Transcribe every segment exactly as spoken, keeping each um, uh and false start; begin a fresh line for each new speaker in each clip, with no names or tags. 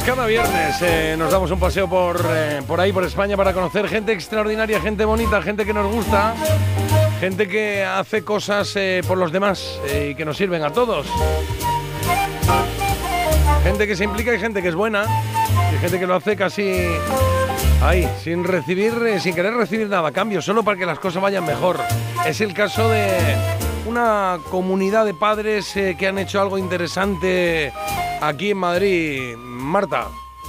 Pues cada viernes eh, nos damos un paseo por, eh, por ahí, por España, para conocer gente extraordinaria, gente bonita, gente que nos gusta, gente que hace cosas eh, por los demás eh, y que nos sirven a todos. Gente que se implica y gente que es buena, y gente que lo hace casi ahí, sin recibir, eh, sin querer recibir nada a cambio, solo para que las cosas vayan mejor. Es el caso de una comunidad de padres eh, que han hecho algo interesante aquí en Madrid. Marta.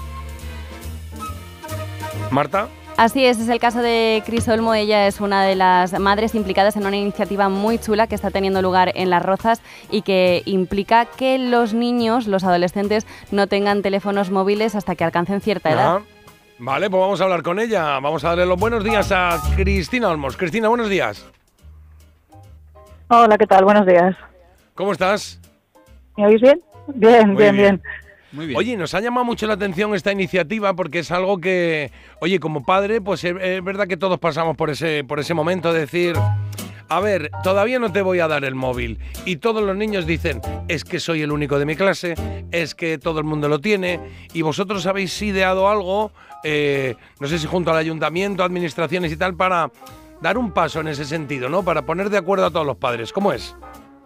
Marta.
Así es, es el caso de Cris Olmo. Ella es una de las madres implicadas en una iniciativa muy chula que está teniendo lugar en Las Rozas y que implica que los niños, los adolescentes, no tengan teléfonos móviles hasta que alcancen cierta edad.
Ah, vale, pues vamos a hablar con ella. Vamos a darle los buenos días a Cristina Olmos. Cristina, buenos días.
Hola, ¿qué tal? Buenos días.
¿Cómo estás?
¿Me oís bien? Bien,
Muy
bien, bien,
bien.
bien.
Muy bien. Oye, nos ha llamado mucho la atención esta iniciativa porque es algo que, oye, como padre, pues es, es verdad que todos pasamos por ese, por ese momento de decir, a ver, todavía no te voy a dar el móvil. Y todos los niños dicen, es que soy el único de mi clase, es que todo el mundo lo tiene. Y vosotros habéis ideado algo, eh, no sé si junto al ayuntamiento, administraciones y tal, para dar un paso en ese sentido, ¿no? Para poner de acuerdo a todos los padres. ¿Cómo es?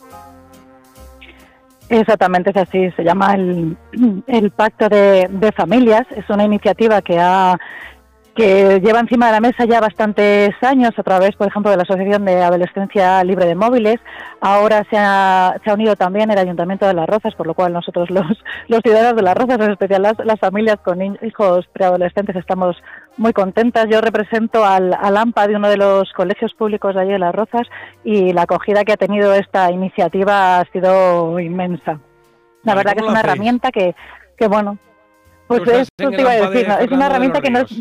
Exactamente, es así. Se llama el, el Pacto de, de Familias. Es una iniciativa que ha que lleva encima de la mesa ya bastantes años a través, por ejemplo, de la Asociación de Adolescencia Libre de Móviles. Ahora se ha, se ha unido también el Ayuntamiento de Las Rozas, por lo cual nosotros los, los ciudadanos de Las Rozas, en especial las, las familias con hijos preadolescentes, estamos muy contentas. Yo represento al, al AMPA de uno de los colegios públicos de allí de Las Rozas y la acogida que ha tenido esta iniciativa ha sido inmensa. La
vale,
verdad que es una
hacéis?
herramienta que, que bueno, pues
Tú estás
eso
en
te iba a
el AMPA
decir,
de
¿no? Es una herramienta que no es...
Ríos.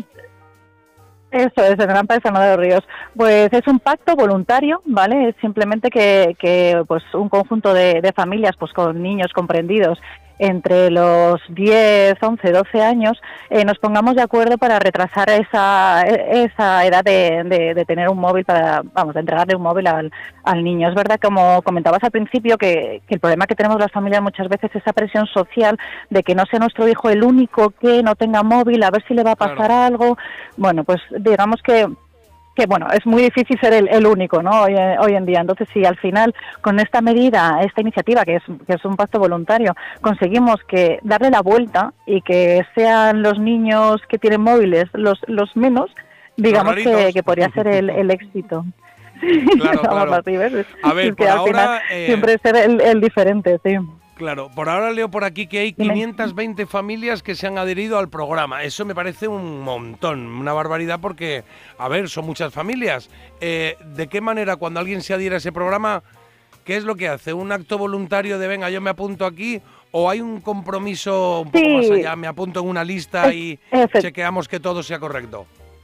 Eso es, en el AMPA de Fernando de los Ríos. Pues es un pacto voluntario, ¿vale? Es simplemente que, que pues un conjunto de, de familias, pues con niños comprendidos entre los diez, once, doce años, eh, nos pongamos de acuerdo para retrasar esa, esa edad de, de, de tener un móvil, para, vamos, de entregarle un móvil al, al niño. Es verdad, como comentabas al principio, que, que el problema que tenemos las familias muchas veces es esa presión social de que no sea nuestro hijo el único que no tenga móvil, a ver si le va a pasar
Claro.
algo. Bueno, pues digamos que que bueno, es muy difícil ser el, el único, ¿no? Hoy, hoy en día. Entonces, si al final, con esta medida, esta iniciativa, que es, que es un pacto voluntario, conseguimos que darle la vuelta y que sean los niños que tienen móviles los, los menos, digamos
Los
que,
raritos.
que podría ser el, el éxito.
Claro,
Vamos,
claro.
así, ¿ves?
A ver,
Es que
por
al
ahora,
final
eh,
siempre ser el, el diferente, sí.
Claro, por ahora leo por aquí que hay
Dime.
quinientas veinte familias que se han adherido al programa. Eso me parece un montón, una barbaridad porque, a ver, son muchas familias. Eh, ¿De qué manera cuando alguien se adhiere a ese programa, qué es lo que hace? ¿Un acto voluntario de venga, yo me apunto aquí? ¿O hay un compromiso un poco
Sí.
más allá? Me apunto en una lista y
Efe-
chequeamos que todo sea correcto.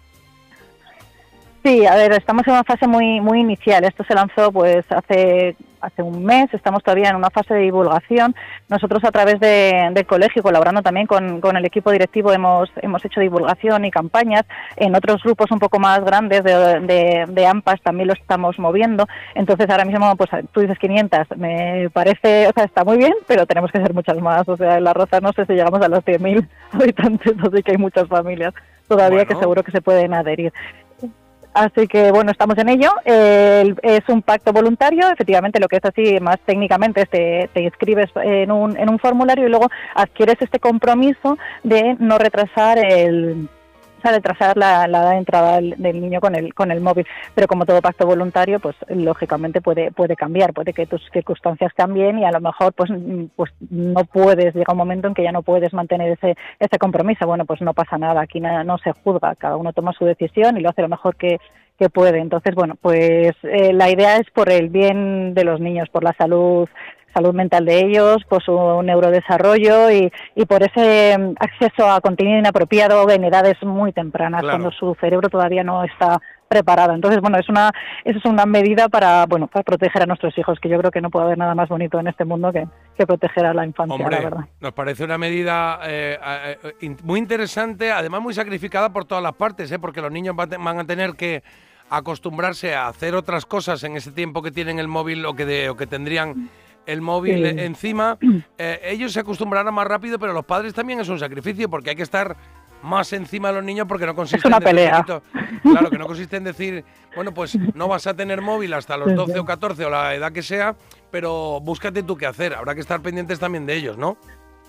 Sí, a ver, estamos en una fase muy muy inicial. Esto se lanzó pues hace hace un mes, estamos todavía en una fase de divulgación. Nosotros a través de, del colegio, colaborando también con, con el equipo directivo, hemos hemos hecho divulgación y campañas. En otros grupos un poco más grandes de, de, de AMPAs también lo estamos moviendo. Entonces ahora mismo, pues tú dices quinientas, me parece, o sea, está muy bien, pero tenemos que ser muchas más. O sea, en La Roza no sé si llegamos a los cien mil habitantes, así que hay muchas familias todavía
Bueno.
que seguro que se pueden adherir. Así que, bueno, estamos en ello. Eh, es un pacto voluntario. Efectivamente, lo que es así más técnicamente es te, te inscribes en un, en un formulario y luego adquieres este compromiso de no retrasar el... a retrasar la, la edad de entrada del, del niño con el con el móvil, pero como todo pacto voluntario, pues lógicamente puede puede cambiar, puede que tus circunstancias cambien y a lo mejor pues pues no puedes, llega un momento en que ya no puedes mantener ese ese compromiso. Bueno, pues no pasa nada, aquí nada, no se juzga, cada uno toma su decisión y lo hace lo mejor que que puede. Entonces, bueno, pues eh, la idea es por el bien de los niños, por la salud salud mental de ellos, por su neurodesarrollo y, y por ese acceso a contenido inapropiado en edades muy tempranas,
Claro.
cuando su cerebro todavía no está preparado. Entonces, bueno, es una es una medida para bueno para proteger a nuestros hijos, que yo creo que no puede haber nada más bonito en este mundo que, que proteger a la infancia,
Hombre,
la verdad.
nos parece una medida eh, eh, in- muy interesante, además muy sacrificada por todas las partes, ¿eh? Porque los niños van, van a tener que acostumbrarse a hacer otras cosas en ese tiempo que tienen el móvil o que, de, o que tendrían el móvil
Sí.
encima, eh, ellos se acostumbrarán más rápido, pero los padres también es un sacrificio porque hay que estar más encima de los niños porque no consiste
Es una
en decir,
pelea.
"Chiquito", claro, que no consiste en decir, bueno, pues no vas a tener móvil hasta los doce o catorce o la edad que sea, pero búscate tú qué hacer. Habrá que estar pendientes también de ellos, ¿no?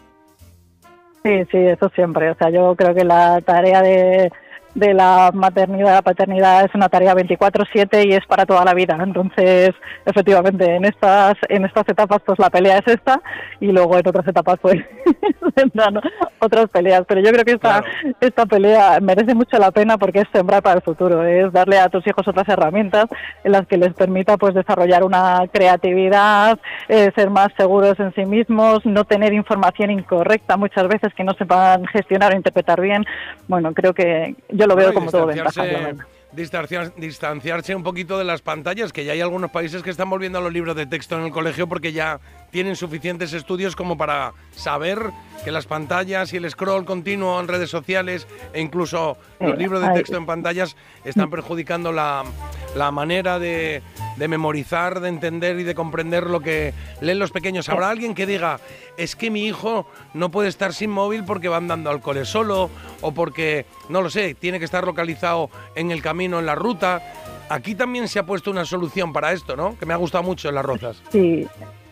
Sí, sí, eso siempre. O sea, yo creo que la tarea de, de la maternidad, la paternidad es una tarea veinticuatro siete y es para toda la vida. Entonces, efectivamente, en estas en estas etapas pues la pelea es esta y luego en otras etapas pues vendrán otras peleas. Pero yo creo que esta,
Claro.
esta pelea merece mucho la pena porque es sembrar para el futuro, es darle a tus hijos otras herramientas en las que les permita pues desarrollar una creatividad, eh, ser más seguros en sí mismos, no tener información incorrecta muchas veces que no sepan gestionar o interpretar bien. Bueno, creo que yo lo veo
Bueno, y
como todo ventajas.
distanciarse-
la verdad.
distanciar- distanciarse un poquito de las pantallas, que ya hay algunos países que están volviendo a los libros de texto en el colegio porque ya tienen suficientes estudios como para saber que las pantallas y el scroll continuo en redes sociales e incluso los
Sí,
libros de
hay-
texto en pantallas están perjudicando la, la manera de, de memorizar, de entender y de comprender lo que leen los pequeños. ¿Habrá alguien que diga, es que mi hijo no puede estar sin móvil porque va andando al cole solo o porque, no lo sé, tiene que estar localizado en el camino, en la ruta? Aquí también se ha puesto una solución para esto, ¿no? Que me ha gustado mucho en Las Rozas.
Sí,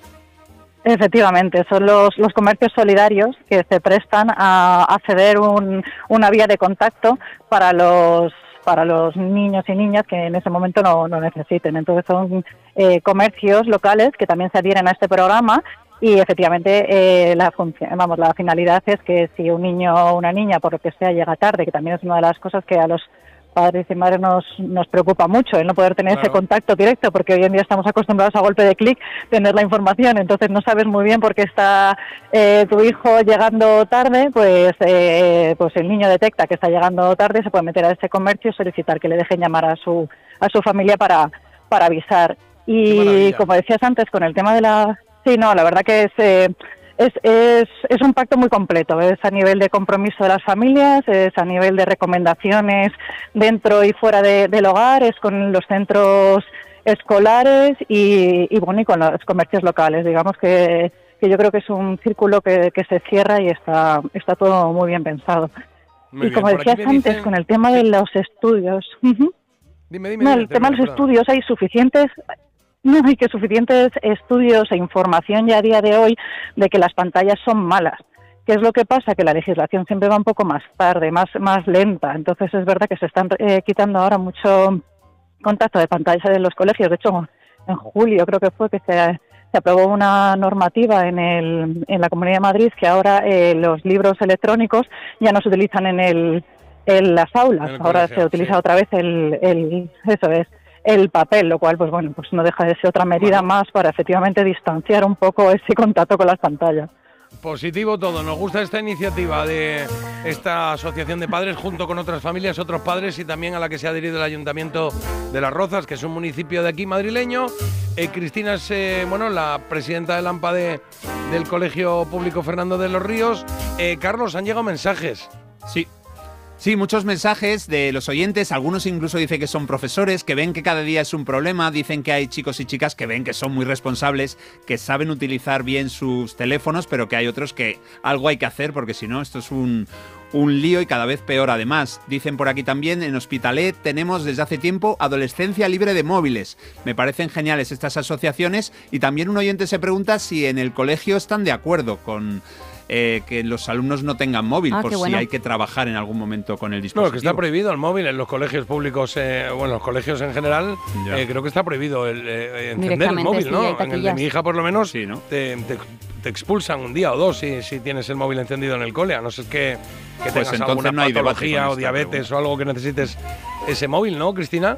efectivamente, son los, los comercios solidarios que se prestan a, a ceder un, una vía de contacto para los para los niños y niñas que en ese momento no, no necesiten. Entonces son eh, comercios locales que también se adhieren a este programa y efectivamente eh, la función, vamos, la finalidad es que si un niño o una niña por lo que sea llega tarde, que también es una de las cosas que a los padres y madres nos, nos preocupa mucho el no poder tener
Claro.
ese contacto directo, porque hoy en día estamos acostumbrados a golpe de clic tener la información, entonces no sabes muy bien por qué está eh, tu hijo llegando tarde, pues eh, pues el niño detecta que está llegando tarde, se puede meter a ese comercio y solicitar que le dejen llamar a su a su familia para para avisar.
Qué
Y
maravilla.
como decías antes, con el tema de la... Sí, no, la verdad que es... Eh, Es, es, es un pacto muy completo, es a nivel de compromiso de las familias, es a nivel de recomendaciones dentro y fuera de, del hogar, es con los centros escolares y, y, bueno, y con los comercios locales. Digamos que, que yo creo que es un círculo que, que se cierra y está, está todo muy bien pensado.
Muy
y
bien,
como
por aquí
decías
me
antes,
dicen-
con el tema
Sí.
de los estudios... Ujú.
Dime, dime,
No,
dime,
el tema de los
termina, perdón.
estudios, hay suficientes, no hay que suficientes estudios e información ya a día de hoy de que las pantallas son malas. ¿Qué es lo que pasa? Que la legislación siempre va un poco más tarde, más, más lenta. Entonces es verdad que se están eh, quitando ahora mucho contacto de pantallas en los colegios. De hecho, en julio creo que fue que se, se aprobó una normativa en, el, en la Comunidad de Madrid que ahora eh, los libros electrónicos ya no se utilizan en el en las aulas.
En el
Ahora
colegio,
se utiliza
sí.
otra vez el, el eso es el papel, lo cual pues bueno, pues no deja de ser otra medida
Bueno.
más para efectivamente distanciar un poco ese contacto con las pantallas.
Positivo todo, nos gusta esta iniciativa de esta asociación de padres junto con otras familias, otros padres y también a la que se ha adherido el Ayuntamiento de Las Rozas, que es un municipio de aquí madrileño. Eh, Cristina es eh, bueno, la presidenta del AMPA de, del Colegio Público Fernando de los Ríos. Eh, Carlos, han llegado mensajes.
Sí. Sí, muchos mensajes de los oyentes, algunos incluso dicen que son profesores, que ven que cada día es un problema, dicen que hay chicos y chicas que ven que son muy responsables, que saben utilizar bien sus teléfonos, pero que hay otros que algo hay que hacer porque si no esto es un, un lío y cada vez peor además. Dicen por aquí también, en Hospitalet tenemos desde hace tiempo adolescencia libre de móviles. Me parecen geniales estas asociaciones y también un oyente se pregunta si en el colegio están de acuerdo con... Eh, que los alumnos no tengan móvil,
Ah,
por
qué
si
bueno.
hay que trabajar en algún momento con el
No,
dispositivo.
que está prohibido el móvil en los colegios públicos, eh, bueno, los colegios en general,
Ya.
eh, creo que está prohibido el, eh, encender el
Directamente,
móvil,
sí,
¿no?
hay
En el de
taquillas.
mi hija, por lo menos,
Sí, ¿no?
te, te- te expulsan un día o dos si, si tienes el móvil encendido en el cole, a no ser que, que
Pues
tengas
entonces
alguna
no hay debate
patología
con
o
esta
diabetes
pregunta.
o algo que necesites ese móvil, ¿no, Cristina?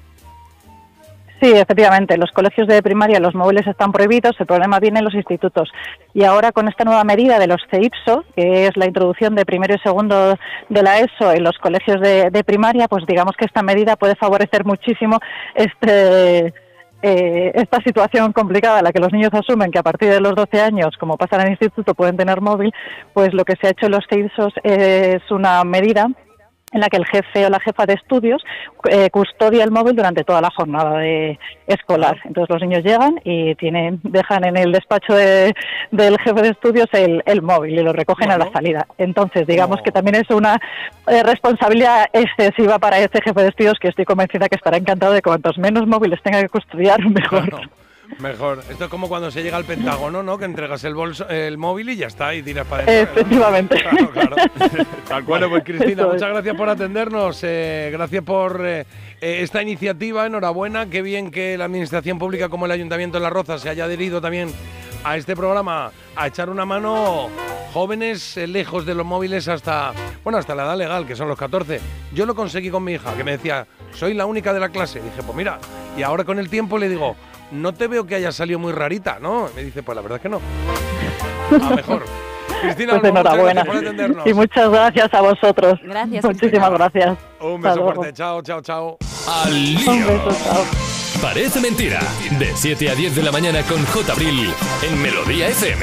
Sí, efectivamente, en los colegios de primaria los móviles están prohibidos, el problema viene en los institutos. Y ahora con esta nueva medida de los C I P S O, que es la introducción de primero y segundo de la ESO en los colegios de, de primaria, pues digamos que esta medida puede favorecer muchísimo este... Eh, esta situación complicada en la que los niños asumen que a partir de los doce años, como pasa en el instituto, pueden tener móvil, pues lo que se ha hecho en los C I P S O es una medida en la que el jefe o la jefa de estudios eh, custodia el móvil durante toda la jornada de, escolar. Entonces los niños llegan y tienen, dejan en el despacho de, del jefe de estudios el, el móvil y lo recogen bueno. a la salida. Entonces digamos no. que también es una eh, responsabilidad excesiva para este jefe de estudios, que estoy convencida que estará encantado de cuantos menos móviles tenga que custodiar, mejor.
Claro. Mejor. Esto es como cuando se llega al Pentágono, ¿no? Que entregas el bolso, el móvil y ya está, y tiras para adentro.
Efectivamente.
¿no? Claro, claro. Bueno, pues Cristina, Eso muchas es. gracias por atendernos. Eh, gracias por eh, esta iniciativa. Enhorabuena. Qué bien que la Administración Pública como el Ayuntamiento de Las Rozas se haya adherido también a este programa, a echar una mano jóvenes, eh, lejos de los móviles hasta, bueno, hasta la edad legal, que son los catorce. Yo lo conseguí con mi hija, que me decía, soy la única de la clase. Dije, pues mira, y ahora con el tiempo le digo, no te veo que haya salido muy rarita, ¿no? Me dice, pues la verdad es que no. A mejor. Cristina,
pues enhorabuena.
Muchas gracias por atendernos.
Y muchas gracias a vosotros.
Gracias.
Muchísimas
Cristina.
gracias.
Un beso fuerte. Chao, chao, chao.
Al lío.
Un beso, chao.
Parece mentira. De siete a diez de la mañana con J. Abril en Melodía F M.